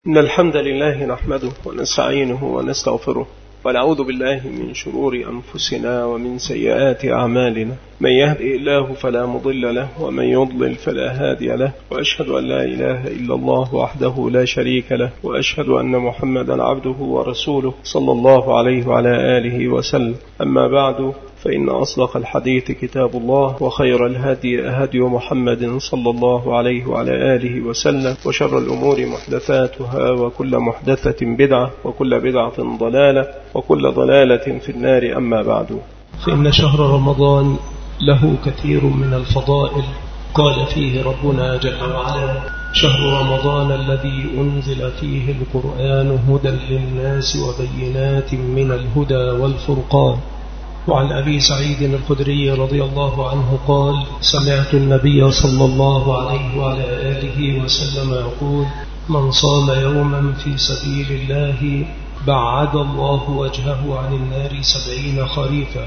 إن الحمد لله نحمده ونستعينه ونستغفره ونعوذ بالله من شرور أنفسنا ومن سيئات أعمالنا. من يهدئ الله فلا مضل له ومن يضلل فلا هادي له، وأشهد أن لا إله إلا الله وحده لا شريك له، وأشهد أن محمدا عبده ورسوله صلى الله عليه وعلى آله وسلم. أما بعد، فإن أصدق الحديث كتاب الله، وخير الهدي هدي محمد صلى الله عليه وعلى آله وسلم، وشر الأمور محدثاتها، وكل محدثة بدعة، وكل بدعة ضلالة، وكل ضلالة في النار. أما بعد، فإن شهر رمضان له كثير من الفضائل قال فيه ربنا جل وعلا: شهر رمضان الذي أنزل فيه القرآن هدى للناس وبينات من الهدى والفرقان. وعن أبي سعيد الخدري رضي الله عنه قال: سمعت النبي صلى الله عليه وعلى آله وسلم يقول: من صام يوما في سبيل الله بعد الله وجهه عن النار 70 خريفا.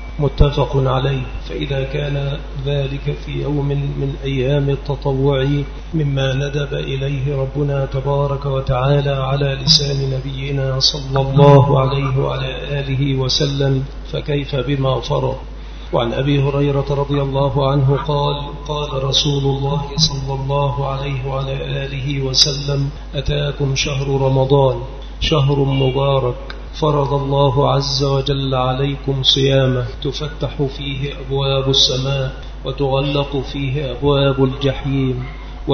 متفق عليه. فإذا كان ذلك في يوم من أيام التطوع مما ندب إليه ربنا تبارك وتعالى على لسان نبينا صلى الله عليه وعلى آله وسلم، فكيف بما فرض. وعن أبي هريرة رضي الله عنه قال: قال رسول الله صلى الله عليه وعلى آله وسلم: أتاكم شهر رمضان شهر مبارك فرض الله عز وجل عليكم صيامه، تفتح فيه أبواب السماء، وتغلق فيه أبواب الجحيم،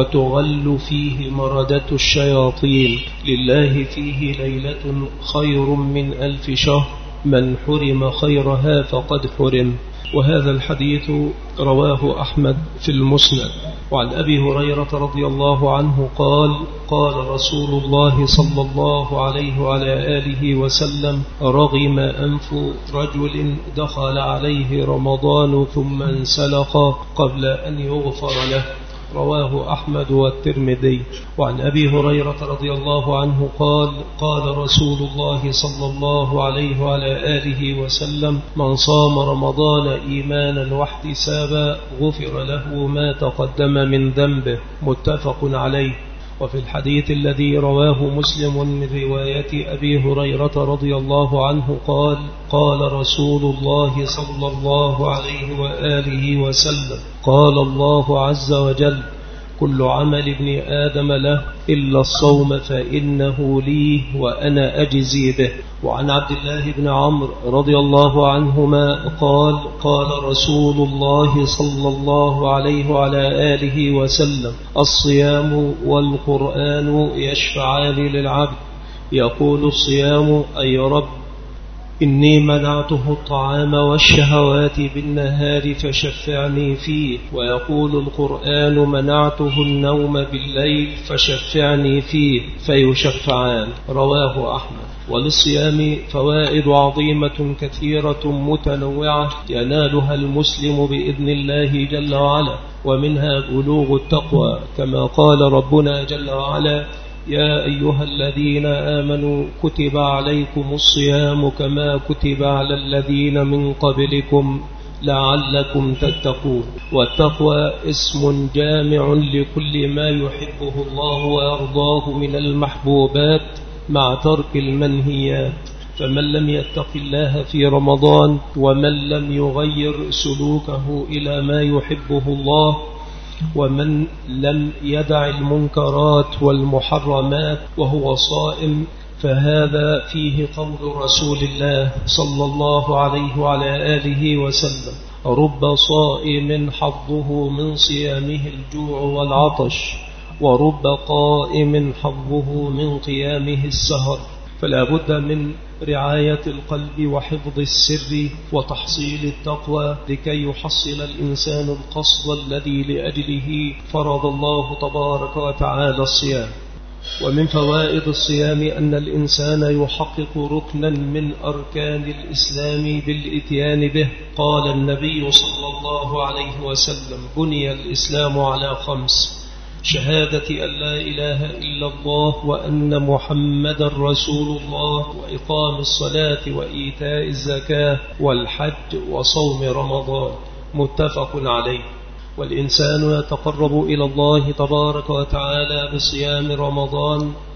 وتغل فيه مردة الشياطين، لله فيه ليلة خير من 1000 شهر، من حرم خيرها فقد حرم. وهذا الحديث رواه أحمد في المسند. وعن أبي هريرة رضي الله عنه قال: قال رسول الله صلى الله عليه وعلى آله وسلم: رغم أنف رجل دخل عليه رمضان ثم انسلخ قبل أن يغفر له. رواه أحمد والترمذي. وعن أبي هريرة رضي الله عنه قال: قال رسول الله صلى الله عليه وعلى آله وسلم: من صام رمضان إيمانا واحتسابا غفر له ما تقدم من ذنبه. متفق عليه. وفي الحديث الذي رواه مسلم من رواية أبي هريرة رضي الله عنه قال: قال رسول الله صلى الله عليه وآله وسلم: قال الله عز وجل: كل عمل ابن آدم له إلا الصوم فإنه لي وأنا أجزي به. وعن عبد الله بن عمرو رضي الله عنهما قال: قال رسول الله صلى الله عليه وعلى آله وسلم: الصيام والقرآن يشفعان للعبد. يقول الصيام: أي رب، إني منعته الطعام والشهوات بالنهار فشفعني فيه. ويقول القرآن: منعته النوم بالليل فشفعني فيه، فيشفعان. رواه أحمد. وللصيام فوائد عظيمة كثيرة متنوعة ينالها المسلم بإذن الله جل وعلا، ومنها بلوغ التقوى، كما قال ربنا جل وعلا: يا أيها الذين آمنوا كتب عليكم الصيام كما كتب على الذين من قبلكم لعلكم تتقون. والتقوى اسم جامع لكل ما يحبه الله ويرضاه من المحبوبات مع ترك المنهيات. فمن لم يتق الله في رمضان ومن لم يغير سلوكه إلى ما يحبه الله ومن لم يدع المنكرات والمحرمات وهو صائم، فهذا فيه قول رسول الله صلى الله عليه وعلى آله وسلم: رب صائم حظه من صيامه الجوع والعطش، ورب قائم حظه من قيامه السهر. فلا بد من رعاية القلب وحفظ السر وتحصيل التقوى لكي يحصل الإنسان القصد الذي لأجله فرض الله تبارك وتعالى الصيام. ومن فوائد الصيام أن الإنسان يحقق ركنا من أركان الإسلام بالإتيان به. قال النبي صلى الله عليه وسلم: بني الإسلام على 5: شهادة أن لا إله إلا الله وأن محمد رسول الله، وإقام الصلاة وإيتاء الزكاة والحج وصوم رمضان. متفق عليه. والإنسان يتقرب إلى الله تبارك وتعالى بصيام رمضان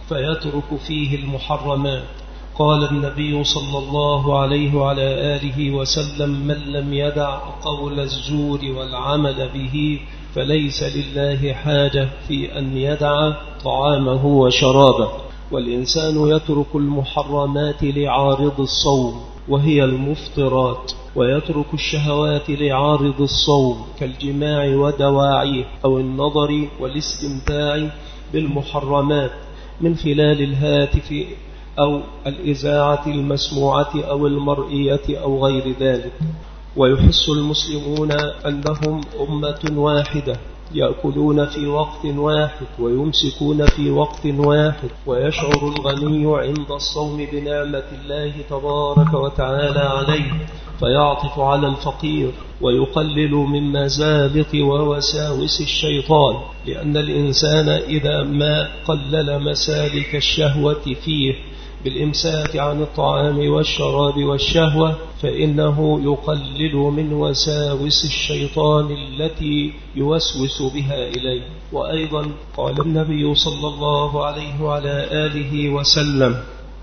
فيترك فيه المحرمات. قال النبي صلى الله عليه وعلى آله وسلم: من لم يدع قول الزور والعمل به فليس لله حاجة في أن يدع طعامه وشرابه. والإنسان يترك المحرمات لعارض الصوم وهي المفطرات، ويترك الشهوات لعارض الصوم كالجماع ودواعيه أو النظر والاستمتاع بالمحرمات من خلال الهاتف أو الإذاعة المسموعة أو المرئية أو غير ذلك. ويحس المسلمون أنهم أمة واحدة يأكلون في وقت واحد ويمسكون في وقت واحد، ويشعر الغني عند الصوم بنعمة الله تبارك وتعالى عليه فيعطف على الفقير ويقلل من مزالق ووساوس الشيطان، لأن الإنسان إذا ما قلل مسالك الشهوة فيه بالإمساك عن الطعام والشراب والشهوة فإنه يقلل من وساوس الشيطان التي يوسوس بها إليه. وأيضا قال النبي صلى الله عليه وعلى آله وسلم: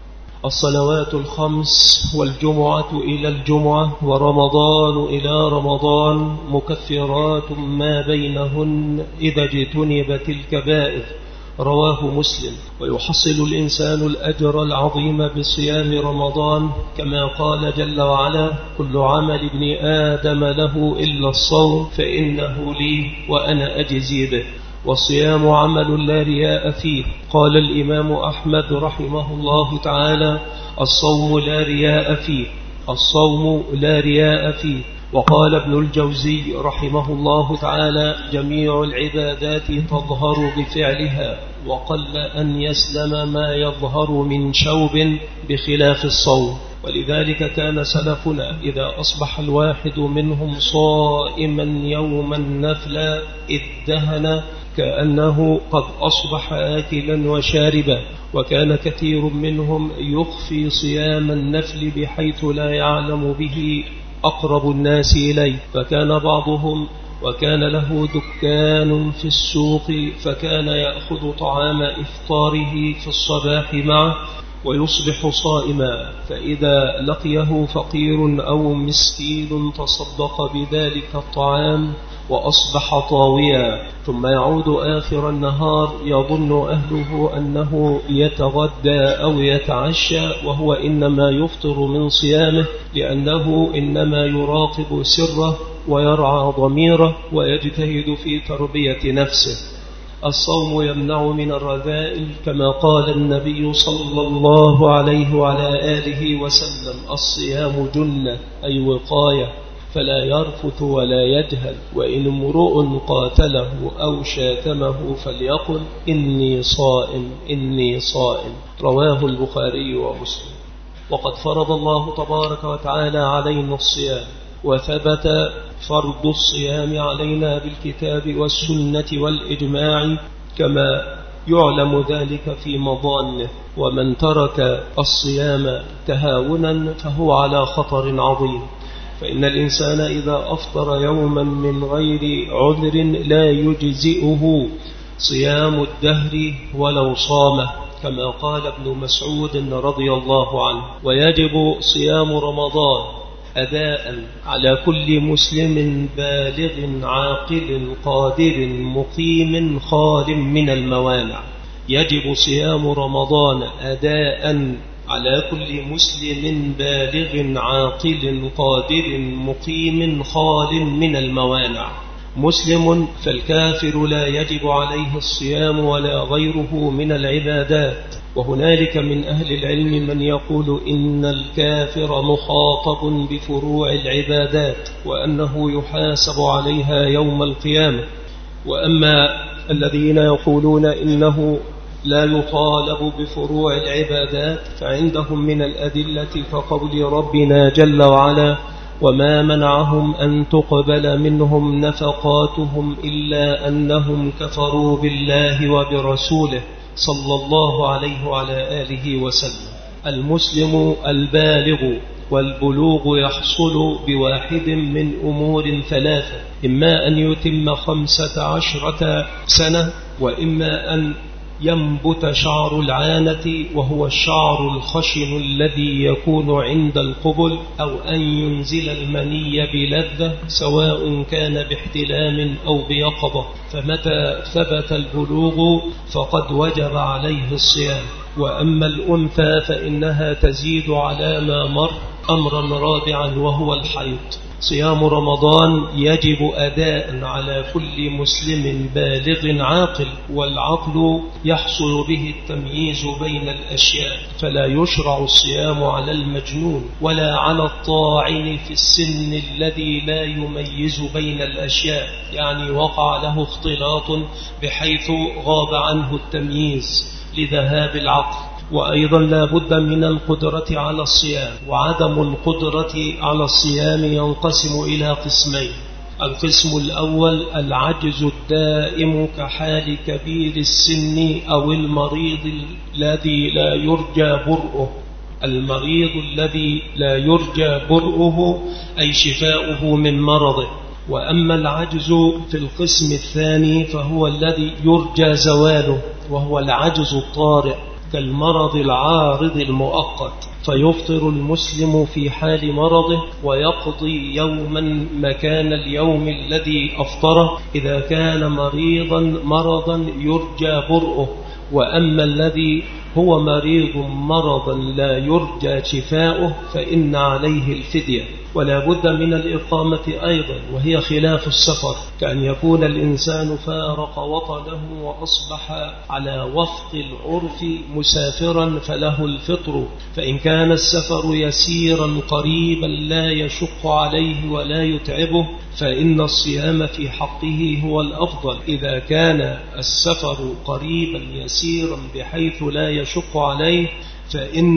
الصلوات الخمس والجمعة إلى الجمعة ورمضان إلى رمضان مكفرات ما بينهن إذا اجتنبت الكبائر. رواه مسلم. ويحصل الإنسان الأجر العظيم بصيام رمضان كما قال جل وعلا: كل عمل ابن آدم له إلا الصوم فإنه لي وأنا أجزي به. والصيام عمل لا رياء فيه. قال الإمام أحمد رحمه الله تعالى: الصوم لا رياء فيه، الصوم لا رياء فيه. وقال ابن الجوزي رحمه الله تعالى: جميع العبادات تظهر بفعلها، وقل أن يسلم ما يظهر من شوب بخلاف الصوم. ولذلك كان سلفنا إذا أصبح الواحد منهم صائما يوما نفلا ادهن كأنه قد أصبح آكلا وشاربا. وكان كثير منهم يخفي صيام النفل بحيث لا يعلم به أقرب الناس إليه. فكان بعضهم وكان له دكان في السوق فكان يأخذ طعام إفطاره في الصباح معه ويصبح صائما، فإذا لقيه فقير أو مسكين تصدق بذلك الطعام وأصبح طاويا، ثم يعود آخر النهار يظن أهله أنه يتغدى أو يتعشى وهو إنما يفطر من صيامه، لأنه إنما يراقب سره ويرعى ضميره ويجتهد في تربية نفسه. الصوم يمنع من الرذائل كما قال النبي صلى الله عليه وعلى آله وسلم: الصيام جنة أي وقاية، فلا يرفث ولا يجهل، وإن امرؤ قاتله أو شاتمه فليقل إني صائم إني صائم. رواه البخاري ومسلم. وقد فرض الله تبارك وتعالى علينا الصيام، وثبت فرض الصيام علينا بالكتاب والسنة والإجماع كما يعلم ذلك في مضانه. ومن ترك الصيام تهاونا فهو على خطر عظيم، فإن الإنسان إذا أفطر يوما من غير عذر لا يجزئه صيام الدهر ولو صامه، كما قال ابن مسعود رضي الله عنه. ويجب صيام رمضان أداء على كل مسلم بالغ عاقل قادر مقيم خال من الموانع. يجب صيام رمضان أداء على كل مسلم بالغ عاقل قادر مقيم خال من الموانع. مسلم فالكافر لا يجب عليه الصيام ولا غيره من العبادات. وهنالك من أهل العلم من يقول إن الكافر مخاطب بفروع العبادات وأنه يحاسب عليها يوم القيامة. وأما الذين يقولون إنه لا يطالب بفروع العبادات فعندهم من الأدلة كقول ربنا جل وعلا: وما منعهم أن تقبل منهم نفقاتهم إلا أنهم كفروا بالله وبرسوله صلى الله عليه وعلى آله وسلم. المسلم البالغ والبلوغ يحصل بواحد من أمور ثلاثة: إما أن يتم 15 سنة، وإما أن ينبت شعر العانة وهو الشعر الخشن الذي يكون عند القبل، أو أن ينزل المني بلذة سواء كان باحتلام أو بيقظة، فمتى ثبت البلوغ فقد وجب عليه الصيام. وأما الأنثى فإنها تزيد على ما مر أمرا رابعا وهو الحيض. صيام رمضان يجب أداء على كل مسلم بالغ عاقل، والعقل يحصل به التمييز بين الأشياء، فلا يشرع الصيام على المجنون ولا على الطاعن في السن الذي لا يميز بين الأشياء، يعني وقع له اختلاط بحيث غاب عنه التمييز لذهاب العقل. وأيضا لا بد من القدرة على الصيام، وعدم القدرة على الصيام ينقسم إلى قسمين. القسم الأول العجز الدائم كحال كبير السن أو المريض الذي لا يرجى برؤه. المريض الذي لا يرجى برؤه أي شفاؤه من مرضه. وأما العجز في القسم الثاني فهو الذي يرجى زواله، وهو العجز الطارئ كالمرض العارض المؤقت، فيفطر المسلم في حال مرضه ويقضي يوما مكان اليوم الذي أفطره إذا كان مرضا يرجى برؤه. وأما الذي هو مريض مرضا لا يرجى شفاؤه فإن عليه الفدية. ولا بد من الإقامة أيضا، وهي خلاف السفر، كأن يكون الإنسان فارق وطنه وأصبح على وفق العرف مسافرا فله الفطر، فإن كان السفر يسيرا قريبا لا يشق عليه ولا يتعبه فإن الصيام في حقه هو الأفضل. إذا كان السفر قريبا يسيرا بحيث لا يشق عليه فإن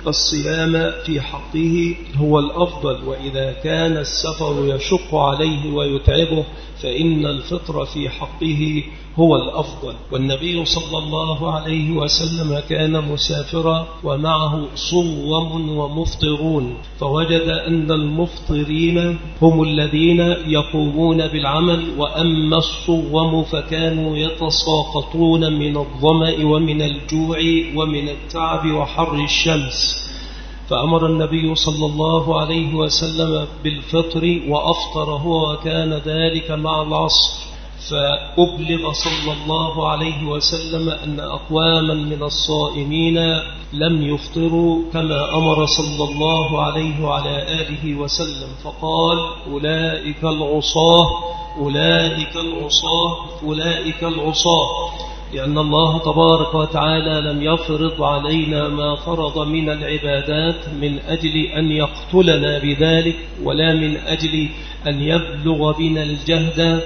الصيام في حقه هو الأفضل، وإذا كان السفر يشق عليه ويتعبه فإن الفطر في حقه هو الأفضل. والنبي صلى الله عليه وسلم كان مسافرا ومعه صوم ومفطرون، فوجد أن المفطرين هم الذين يقومون بالعمل، وأما الصوم فكانوا يتساقطون من الظمأ ومن الجوع ومن التعب وحر الشمس، فأمر النبي صلى الله عليه وسلم بالفطر وأفطر هو، وكان ذلك مع العصر. فأبلغ صلى الله عليه وسلم أن أقواما من الصائمين لم يفطروا كما أمر صلى الله عليه وعلى آله وسلم، فقال أولئك العصاة أولئك العصاة أولئك العصاة، لأن الله تبارك وتعالى لم يفرض علينا ما فرض من العبادات من أجل أن يقتلنا بذلك ولا من أجل أن يبلغ بنا الجهد،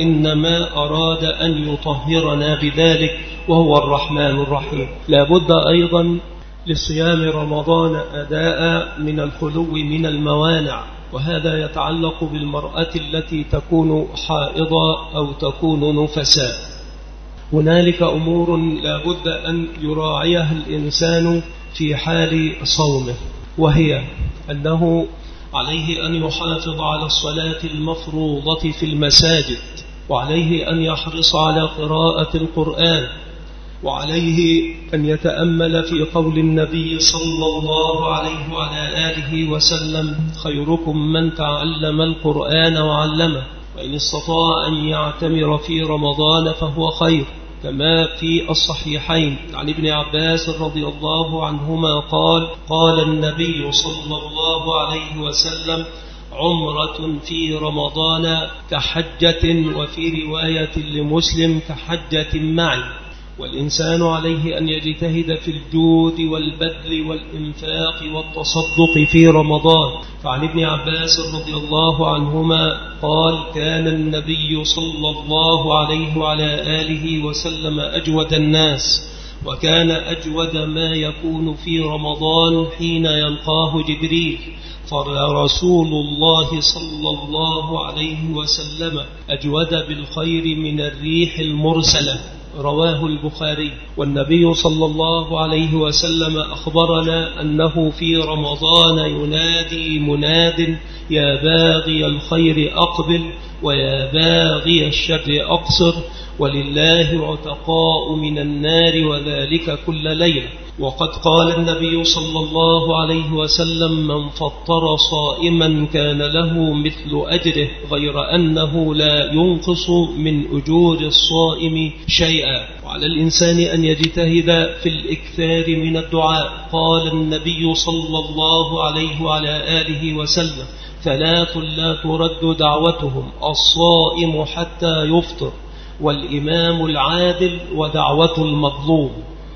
وإنما أراد أن يطهرنا بذلك وهو الرحمن الرحيم. لا بد أيضا لصيام رمضان أداء من الخلو من الموانع، وهذا يتعلق بالمرأة التي تكون حائضة أو تكون نفساء. هنالك أمور لا بد أن يراعيها الإنسان في حال صومه، وهي أنه عليه أن يحافظ على الصلاة المفروضة في المساجد، وعليه أن يحرص على قراءة القرآن، وعليه أن يتأمل في قول النبي صلى الله عليه وعلى آله وسلم خيركم من تعلم القرآن وعلمه، وإن استطاع أن يعتمر في رمضان فهو خير، كما في الصحيحين عن ابن عباس رضي الله عنهما قال النبي صلى الله عليه وسلم عمرة في رمضان كحجة، وفي رواية لمسلم كحجة معي. والإنسان عليه أن يجتهد في الجود والبذل والإنفاق والتصدق في رمضان. فعن ابن عباس رضي الله عنهما قال كان النبي صلى الله عليه وعلى آله وسلم أجود الناس، وكان أجود ما يكون في رمضان حين يلقاه جبريل، فرسول الله صلى الله عليه وسلم أجود بالخير من الريح المرسلة، رواه البخاري. والنبي صلى الله عليه وسلم أخبرنا أنه في رمضان ينادي مناد يا باغي الخير أقبل ويا باغي الشر أقصر، ولله عتقاء من النار وذلك كل ليلة. وقد قال النبي صلى الله عليه وسلم: من فطر صائما كان له مثل أجره غير أنه لا ينقص من أجور الصائم شيئا. وعلى الإنسان أن يجتهد في الإكثار من الدعاء. قال النبي صلى الله عليه وعلى آله وسلم: ثلاث لا ترد دعوتهم: الصائم حتى يفطر، والإمام العادل، ودعوة المظلوم.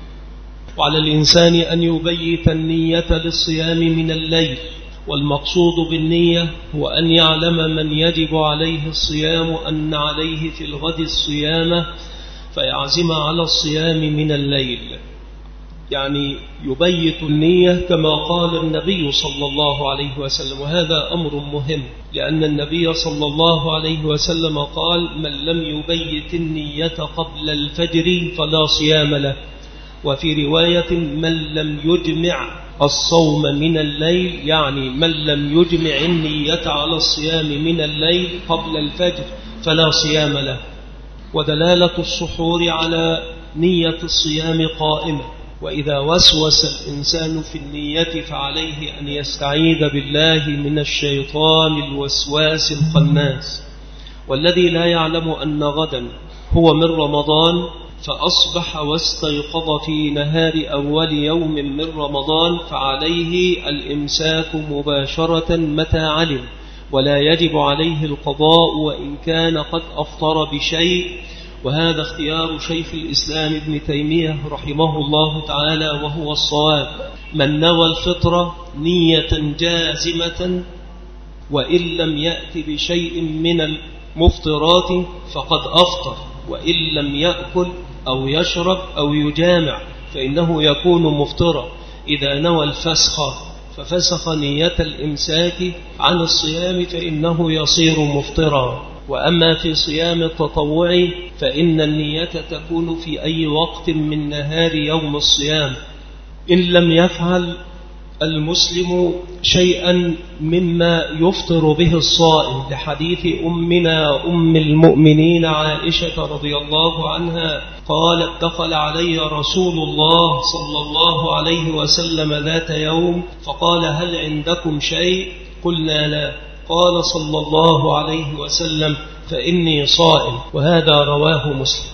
وعلى الإنسان أن يبيت النية للصيام من الليل، والمقصود بالنية هو أن يعلم من يجب عليه الصيام أن عليه في الغد الصيام فيعزم على الصيام من الليل، يعني يبيت النية كما قال النبي صلى الله عليه وسلم. وهذا أمر مهم، لأن النبي صلى الله عليه وسلم قال: من لم يبيت النية قبل الفجر فلا صيام له. وفي رواية: من لم يجمع الصوم من الليل، يعني من لم يجمع النية على الصيام من الليل قبل الفجر فلا صيام له. ودلالة السحور على نية الصيام قائمة. وإذا وسوس الإنسان في النية فعليه أن يستعيذ بالله من الشيطان الوسواس الخناس. والذي لا يعلم أن غدا هو من رمضان فأصبح واستيقظ في نهار أول يوم من رمضان فعليه الإمساك مباشرة متى علم، ولا يجب عليه القضاء وإن كان قد أفطر بشيء. وهذا اختيار شيخ الإسلام ابن تيمية رحمه الله تعالى، وهو الصواب. من نوى الفطرة نية جازمة وإن لم يأتي بشيء من المفطرات فقد أفطر، وإن لم يأكل أو يشرب أو يجامع فإنه يكون مفطرا. إذا نوى الفسخ ففسخ نية الإمساك عن الصيام فإنه يصير مفطرا. وأما في صيام التطوع فإن النية تكون في أي وقت من نهار يوم الصيام، إن لم يفعل المسلم شيئا مما يفطر به الصائم، لحديث أمنا أم المؤمنين عائشة رضي الله عنها قالت: دخل علي رسول الله صلى الله عليه وسلم ذات يوم فقال: هل عندكم شيء؟ قلنا: لا. قال صلى الله عليه وسلم: فإني صائم. وهذا رواه مسلم.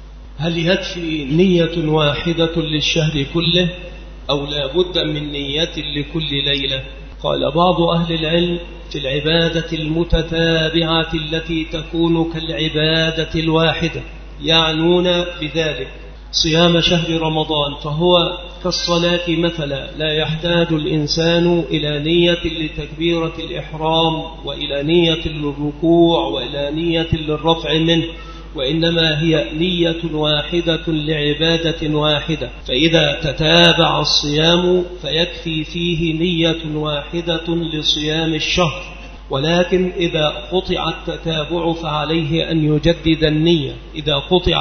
هل يكفي نية واحدة للشهر كله أو لا بد من نية لكل ليلة؟ قال بعض أهل العلم: في العبادة المتتابعة التي تكون كالعبادة الواحدة، يعنون بذلك صيام شهر رمضان، فهو كالصلاة مثلا، لا يحتاج الإنسان إلى نية لتكبيرة الإحرام وإلى نية للركوع وإلى نية للرفع منه، وإنما هي نية واحدة لعبادة واحدة. فإذا تتابع الصيام فيكفي فيه نية واحدة لصيام الشهر. ولكن إذا قطع التتابع فعليه أن يجدد النية. إذا قطع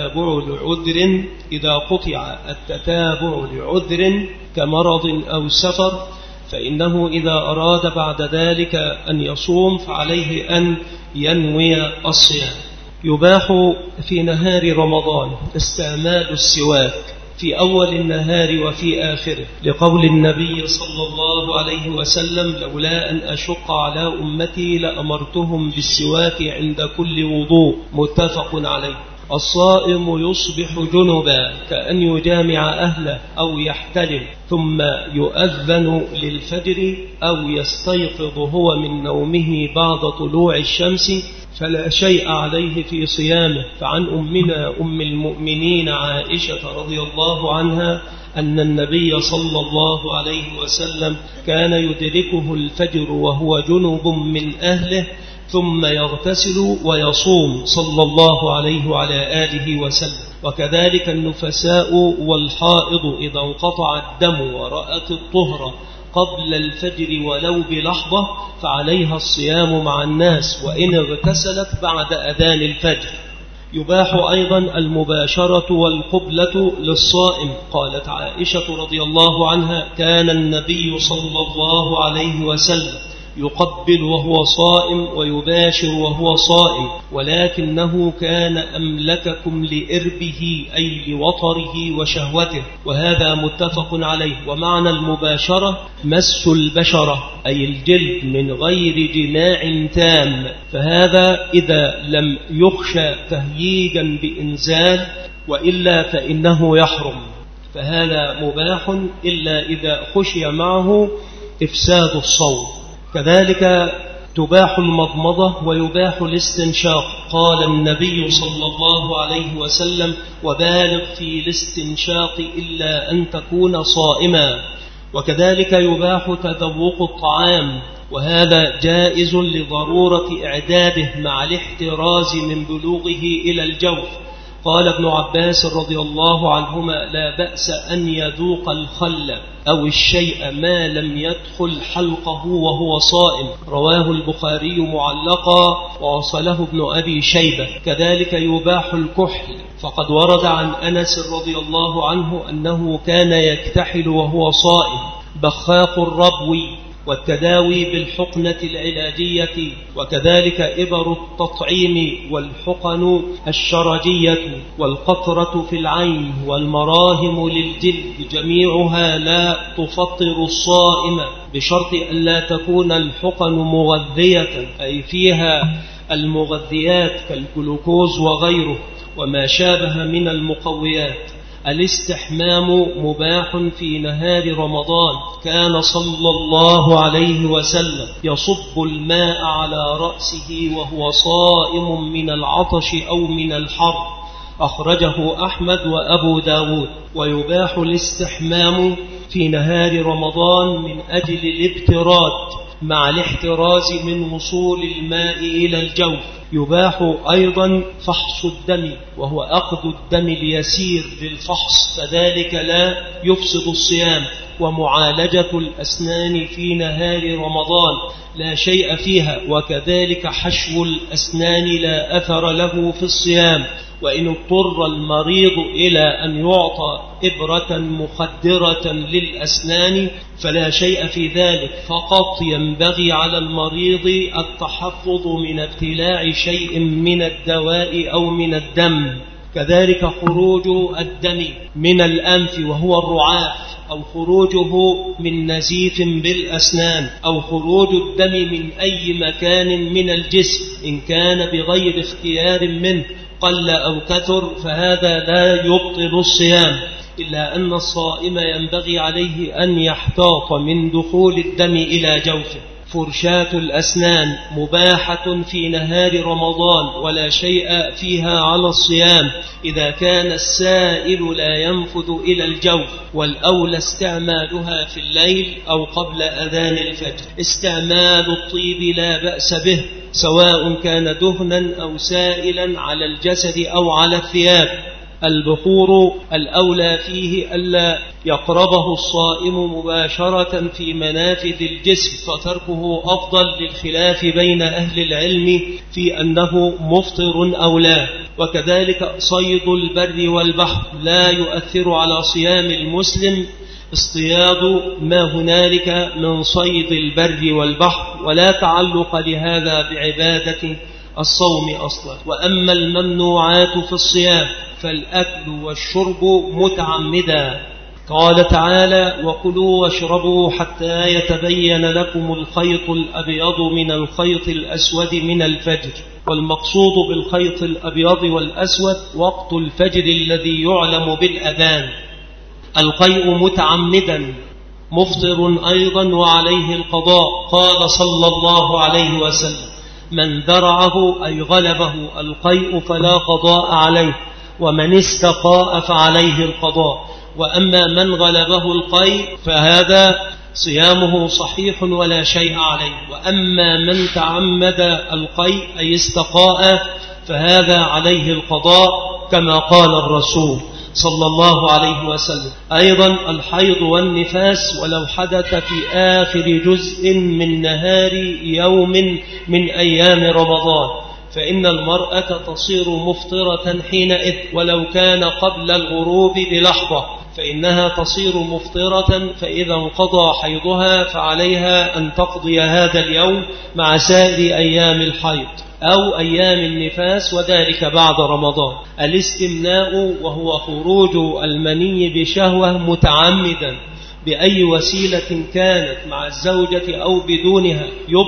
التتابع لعذر كمرض أو سفر فإنه إذا أراد بعد ذلك أن يصوم فعليه أن ينوي الصيام. يباح في نهار رمضان استعمال السواك في أول النهار وفي آخره، لقول النبي صلى الله عليه وسلم: لولا أن أشق على أمتي لأمرتهم بالسواك عند كل وضوء. متفق عليه. الصائم يصبح جنبا كأن يجامع أهله أو يحتلم، ثم يؤذن للفجر أو يستيقظ هو من نومه بعد طلوع الشمس فلا شيء عليه في صيامه. فعن أمنا أم المؤمنين عائشة رضي الله عنها أن النبي صلى الله عليه وسلم كان يدركه الفجر وهو جنب من أهله ثم يغتسل ويصوم صلى الله عليه وعلى آله وسلم. وكذلك النفساء والحائض إذا انقطع الدم ورأت الطهر قبل الفجر ولو بلحظة فعليها الصيام مع الناس وإن اغتسلت بعد أذان الفجر. يباح أيضا المباشرة والقبلة للصائم. قالت عائشة رضي الله عنها: كان النبي صلى الله عليه وسلم يقبل وهو صائم ويباشر وهو صائم، ولكنه كان أملككم لإربه أي لوطره وشهوته، وهذا متفق عليه. ومعنى المباشرة مس البشرة أي الجلد من غير جماع تام، فهذا إذا لم يخشى تهييجا بإنزال، وإلا فإنه يحرم، فهذا مباح إلا إذا خشي معه إفساد الصوم. كذلك تباح المضمضة ويباح الاستنشاق، قال النبي صلى الله عليه وسلم: وبالغ في الاستنشاق إلا أن تكون صائما. وكذلك يباح تذوق الطعام، وهذا جائز لضرورة إعداده مع الاحتراز من بلوغه إلى الجوف. قال ابن عباس رضي الله عنهما: لا بأس أن يذوق الخل أو الشيء ما لم يدخل حلقه وهو صائم، رواه البخاري معلقا ووصله ابن أبي شيبة. كذلك يباح الكحل، فقد ورد عن أنس رضي الله عنه أنه كان يكتحل وهو صائم. بخاخ الربو والتداوي بالحقنة العلاجية، وكذلك إبر التطعيم والحقن الشرجية والقطرة في العين والمراهم للجلد، جميعها لا تفطر الصائم بشرط أن لا تكون الحقن مغذية أي فيها المغذيات كالجلوكوز وغيره وما شابه من المقويات. الاستحمام مباح في نهار رمضان، كان صلى الله عليه وسلم يصب الماء على رأسه وهو صائم من العطش أو من الحر، أخرجه أحمد وأبو داود. ويباح الاستحمام في نهار رمضان من أجل الابتراد مع الاحتراز من وصول الماء إلى الجوف. يباح أيضا فحص الدم، وهو أخذ الدم اليسير للفحص، فذلك لا يفسد الصيام. ومعالجة الأسنان في نهار رمضان لا شيء فيها، وكذلك حشو الأسنان لا أثر له في الصيام. وإن اضطر المريض إلى أن يعطى إبرة مخدرة للأسنان فلا شيء في ذلك، فقط ينبغي على المريض التحفظ من ابتلاع شيء من الدواء أو من الدم. كذلك خروج الدم من الأنف وهو الرعاف، أو خروجه من نزيف بالأسنان، أو خروج الدم من أي مكان من الجسم إن كان بغير اختيار منه قل أو كثر، فهذا لا يبطل الصيام، إلا أن الصائم ينبغي عليه أن يحتاط من دخول الدم إلى جوفه. فرشاة الأسنان مباحة في نهار رمضان ولا شيء فيها على الصيام إذا كان السائل لا ينفذ إلى الجوف، والأولى استعمالها في الليل أو قبل أذان الفجر. استعمال الطيب لا بأس به، سواء كان دهنا أو سائلا على الجسد أو على الثياب. البخور الأولى فيه ألا يقربه الصائم مباشرة في منافذ الجسم، فتركه أفضل للخلاف بين أهل العلم في أنه مفطر أو لا. وكذلك صيد البر والبحر لا يؤثر على صيام المسلم اصطياد ما هنالك من صيد البر والبحر، ولا تعلق لهذا بعبادة الصوم أصلا. وأما الممنوعات في الصيام فالأكل والشرب متعمدا، قال تعالى: وكلوا واشربوا حتى يتبين لكم الخيط الأبيض من الخيط الأسود من الفجر. والمقصود بالخيط الأبيض والأسود وقت الفجر الذي يعلم بالأذان. القيء متعمدا مفطر أيضا وعليه القضاء، قال صلى الله عليه وسلم: من ذرعه أي غلبه القيء فلا قضاء عليه، ومن استقاء فعليه القضاء. وأما من غلبه القيء فهذا صيامه صحيح ولا شيء عليه. وأما من تعمد القيء أي استقاء فهذا عليه القضاء، كما قال الرسول صلى الله عليه وسلم. أيضا الحيض والنفاس ولو حدث في آخر جزء من نهار يوم من أيام رمضان فإن المرأة تصير مفطرة حينئذ ولو كان قبل الغروب بلحظة، فإنها تصير مفطرة، فإذا انقضى حيضها فعليها أن تقضي هذا اليوم مع سائر أيام الحيض أو أيام النفاس، وذلك بعد رمضان. الاستمناء وهو خروج المني بشهوة متعمدا بأي وسيلة كانت مع الزوجة أو بدونها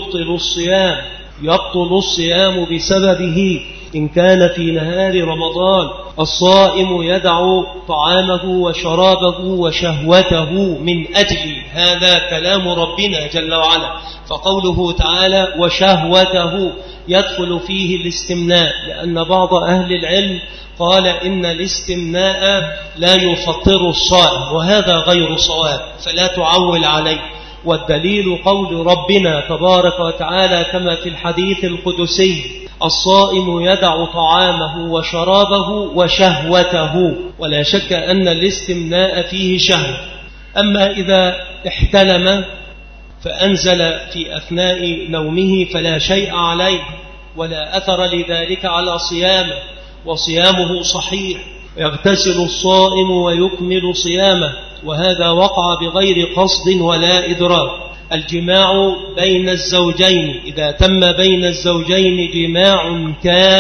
يبطل الصيام بسببه إن كان في نهار رمضان. الصائم يدع طعامه وشرابه وشهوته من أجل هذا كلام ربنا جل وعلا، فقوله تعالى وشهوته يدخل فيه الاستمناء، لأن بعض أهل العلم قال إن الاستمناء لا يفطر الصائم، وهذا غير صواب فلا تعول عليه. والدليل قول ربنا تبارك وتعالى كما في الحديث القدسي الصائم يدع طعامه وشرابه وشهوته، ولا شك أن الاستمناء فيه شهوة. أما إذا احتلم فأنزل في أثناء نومه فلا شيء عليه ولا أثر لذلك على صيامه، وصيامه صحيح، يغتسل الصائم ويكمل صيامه، وهذا وقع بغير قصد ولا إدراك. الجماع بين الزوجين إذا تم بين الزوجين جماع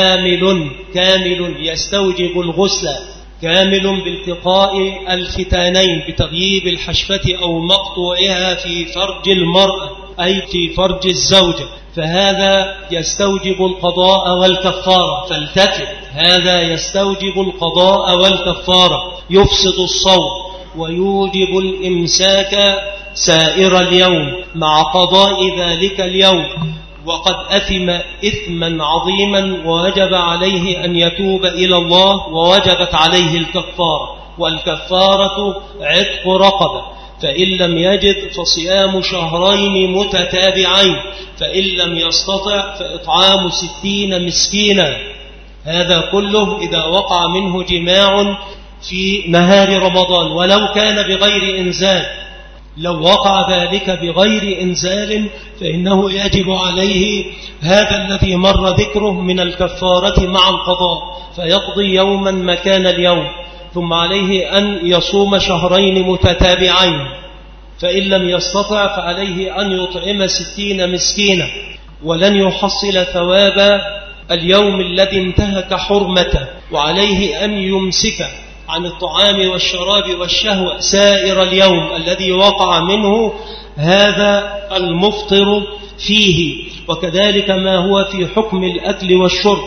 كامل يستوجب الغسل، كامل بالتقاء الختانين بتغييب الحشفة أو مقطوعها في فرج المرأة أي في فرج الزوجة، فهذا يستوجب القضاء والكفارة. فالتفت، هذا يستوجب القضاء والكفارة، يفسد الصوم ويوجب الإمساك سائر اليوم مع قضاء ذلك اليوم، وقد أثم إثما عظيما ووجب عليه أن يتوب إلى الله، ووجبت عليه الكفارة، والكفارة عتق رقبة، فإن لم يجد فصيام شهرين متتابعين، فإن لم يستطع فإطعام 60 مسكينا. هذا كله إذا وقع منه جماع في نهار رمضان ولو كان بغير إنزال. لو وقع ذلك بغير إنزال فإنه يجب عليه هذا الذي مر ذكره من الكفارة مع القضاء، فيقضي يوما مكان اليوم، ثم عليه أن يصوم شهرين متتابعين، فإن لم يستطع فعليه أن يطعم 60 مسكينا، ولن يحصل ثواب اليوم الذي انتهك حرمته، وعليه أن يمسك عن الطعام والشراب والشهوة سائر اليوم الذي وقع منه هذا المفطر فيه. وكذلك ما هو في حكم الأكل والشرب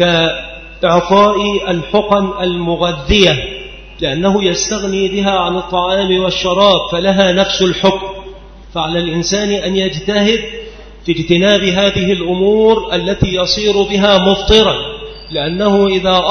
كإعطاء الحقن المغذية، لأنه يستغني بها عن الطعام والشراب فلها نفس الحكم، فعلى الإنسان أن يجتهد في اجتناب هذه الأمور التي يصير بها مفطرا، لأنه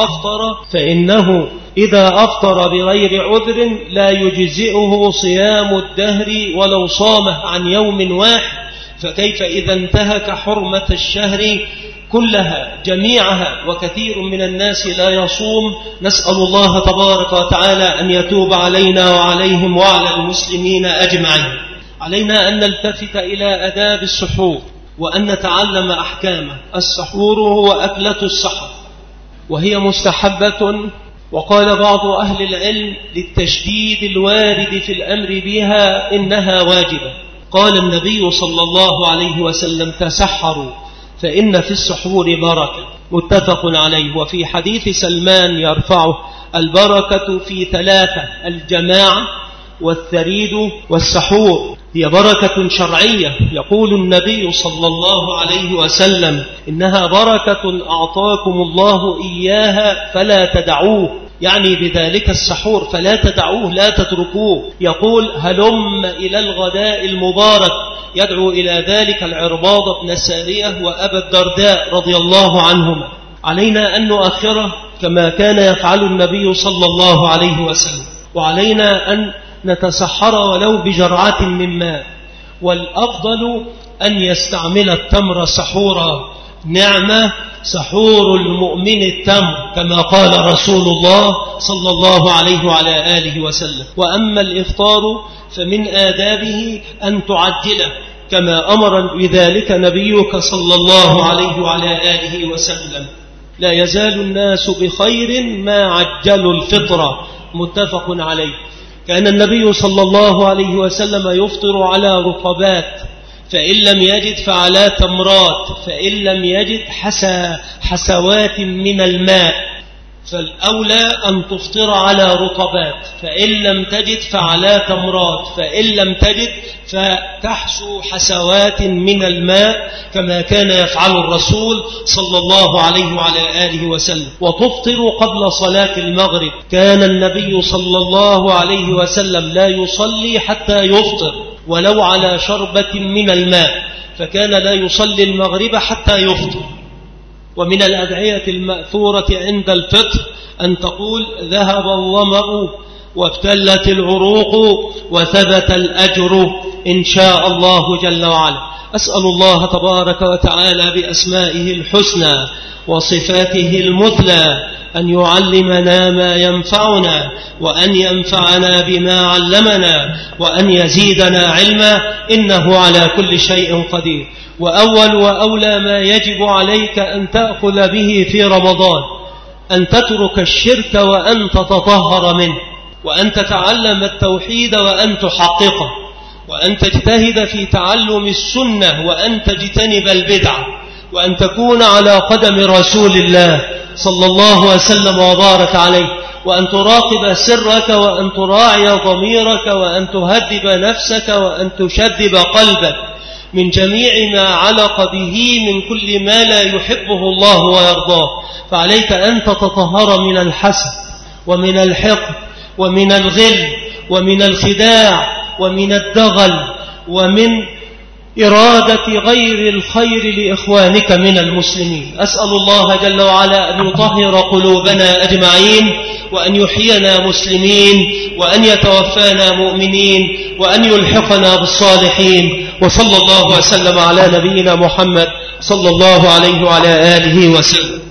إذا أفطر بغير عذر لا يجزئه صيام الدهر ولو صامه عن يوم واحد، فكيف إذا انتهك حرمة الشهر كلها جميعها؟ وكثير من الناس لا يصوم. نسأل الله تبارك وتعالى أن يتوب علينا وعليهم وعلى المسلمين أجمعين. علينا أن نلتفت إلى آداب السحور وأن نتعلم أحكامه. السحور هو أكلة السحر، وهي مستحبة، وقال بعض أهل العلم للتشديد الوارد في الأمر بها إنها واجبة. قال النبي صلى الله عليه وسلم تسحروا فإن في السحور بركة، متفق عليه. وفي حديث سلمان يرفعه البركة في 3: الجماعة والثريد والسحور. هي بركة شرعية، يقول النبي صلى الله عليه وسلم إنها بركة أعطاكم الله إياها فلا تدعوه، يعني بذلك السحور فلا تدعوه، لا تتركوه. يقول هلم إلى الغداء المبارك، يدعو إلى ذلك العرباض بن سارية وأبا الدرداء رضي الله عنهما. علينا أن نؤخره كما كان يفعل النبي صلى الله عليه وسلم، وعلينا أن نتسحر ولو بجرعة من ماء، والأفضل أن يستعمل التمر سحورا. نعمة سحور المؤمن التمر، كما قال رسول الله صلى الله عليه وعلى آله وسلم. وأما الإفطار فمن آدابه أن تعجله كما أمر بذلك نبيك صلى الله عليه وعلى آله وسلم. لا يزال الناس بخير ما عجلوا الفطرة، متفق عليه. كان النبي صلى الله عليه وسلم يفطر على رطبات، فإن لم يجد فعلى تمرات، فإن لم يجد حسوات من الماء، فالأولى أن تفطر على رطبات، فإن لم تجد فعلى تمرات، فإن لم تجد فتحسو حسوات من الماء كما كان يفعل الرسول صلى الله عليه وعلى آله وسلم. وتفطر قبل صلاة المغرب، كان النبي صلى الله عليه وسلم لا يصلي حتى يفطر ولو على شربة من الماء، فكان لا يصلي المغرب حتى يفطر. ومن الأدعية المأثورة عند الفطر أن تقول: ذهب الظمأ وابتلت العروق وثبت الأجر إن شاء الله جل وعلا. أسأل الله تبارك وتعالى بأسمائه الحسنى وصفاته المثلى أن يعلمنا ما ينفعنا، وأن ينفعنا بما علمنا، وأن يزيدنا علما، إنه على كل شيء قدير. وأول وأولى ما يجب عليك أن تأخذ به في رمضان أن تترك الشرك وأن تتطهر منه، وأن تتعلم التوحيد وأن تحققه، وأن تجتهد في تعلم السنة وأن تجتنب البدع، وأن تكون على قدم رسول الله صلى الله عليه وسلم وبارك عليه، وأن تراقب سرك، وأن تراعي ضميرك، وأن تهذب نفسك، وأن تشذب قلبك من جميع ما علق به من كل ما لا يحبه الله ويرضاه. فعليك أن تتطهر من الحسد ومن الحقد ومن الغل ومن الخداع ومن الدغل ومن إرادة غير الخير لإخوانك من المسلمين. أسأل الله جل وعلا أن يطهر قلوبنا أجمعين، وأن يحيينا مسلمين، وأن يتوفانا مؤمنين، وأن يلحقنا بالصالحين. وصلى الله وسلم على نبينا محمد صلى الله عليه وعلى آله وسلم.